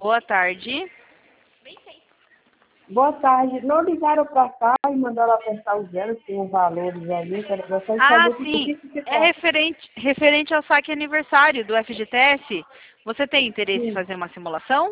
Boa tarde. Boa tarde. Não ligaram para cá e mandaram apertar os zeros, tem os valores ali. Quero gostaria de saber o Sim. que se É trata. referente ao saque aniversário do FGTS. Você tem interesse em Sim. fazer uma simulação?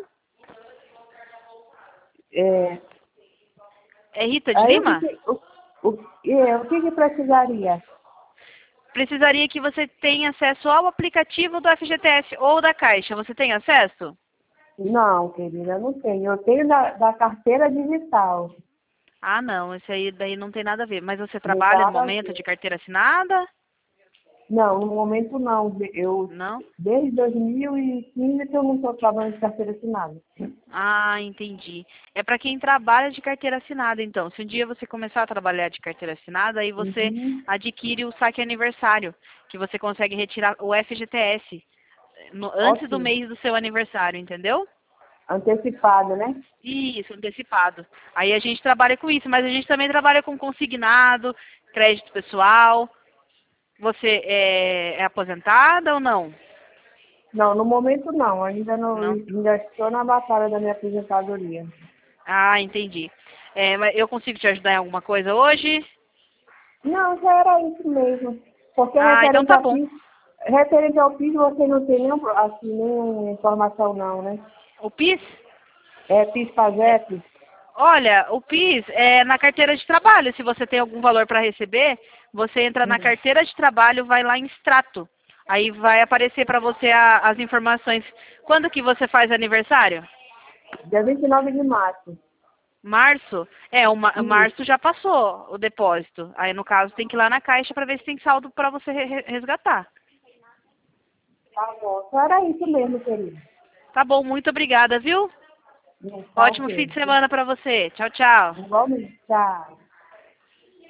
É, É Rita de aí Lima? o que precisaria? Precisaria que você tenha acesso ao aplicativo do FGTS ou da Caixa. Você tem acesso? Não, querida, não tenho. Eu tenho da carteira digital. Ah, não. Esse aí daí não tem nada a ver. Mas você Não tem trabalha no nada a momento ver. de carteira assinada? Não, no momento não. Não? Desde 2015 que eu não estou trabalhando de carteira assinada. Ah, entendi. É para quem trabalha de carteira assinada, então. Se um dia você começar a trabalhar de carteira assinada, aí você Uhum. adquire o saque aniversário, que você consegue retirar o FGTS antes do Ótimo. mês do seu aniversário, entendeu? Antecipado, né? Isso, antecipado. Aí a gente trabalha com isso, mas a gente também trabalha com consignado, crédito pessoal. Você é aposentada ou não? Não, no momento não. Não? Ainda estou na batalha da minha aposentadoria. Ah, entendi. Mas eu consigo te ajudar em alguma coisa hoje? Não, já era isso mesmo. Porque Ah, então tá bom. referente ao PIS você não tem nenhum, assim, nenhuma informação não, né? O PIS? É PIS-PASEP? Olha, o PIS é na carteira de trabalho. Se você tem algum valor para receber, você entra na Hum. carteira de trabalho, vai lá em extrato. Aí vai aparecer para você as informações. Quando que você faz aniversário? Dia 29 de março. Março? Isso. Março já passou o depósito. Aí, no caso, tem que ir lá na caixa para ver se tem saldo para você resgatar. Tá bom. Só era isso mesmo, querido. Tá bom, muito obrigada, viu? Tá Ótimo fim ok. de semana para você. Tchau, tchau. Igualmente. Tchau.